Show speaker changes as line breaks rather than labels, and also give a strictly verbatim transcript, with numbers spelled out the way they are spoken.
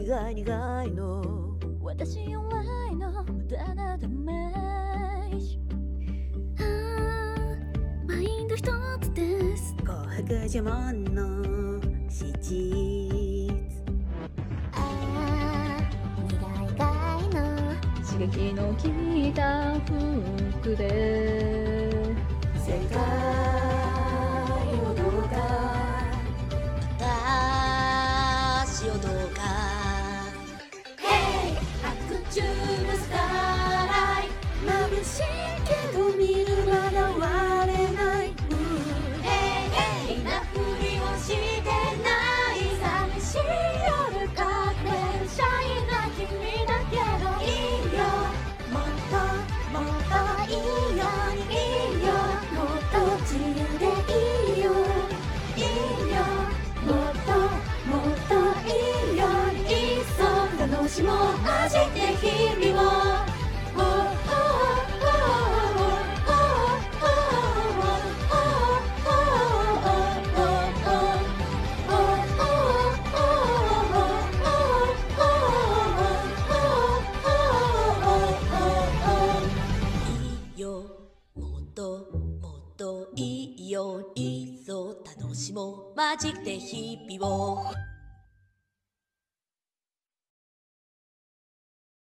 苦い苦いの
私由来の無駄なダメージ。ああマインド一つです。
琥珀呪文の史実。
ああ苦い苦いの刺激の効いた服で
世界をどうか
私をどうか
Hey! 白昼のスターライト眩しいけど見るまだ割れない Hey! Hey! なふりをしてない寂しい夜かってるシャイな君だけどいいよもっともっといいようにいいよもっと自由でいいよいいよもっともっといいようにいっそ楽しもう混じって日々を
いいよもっともっといいよいっそ楽しもう混じって日々を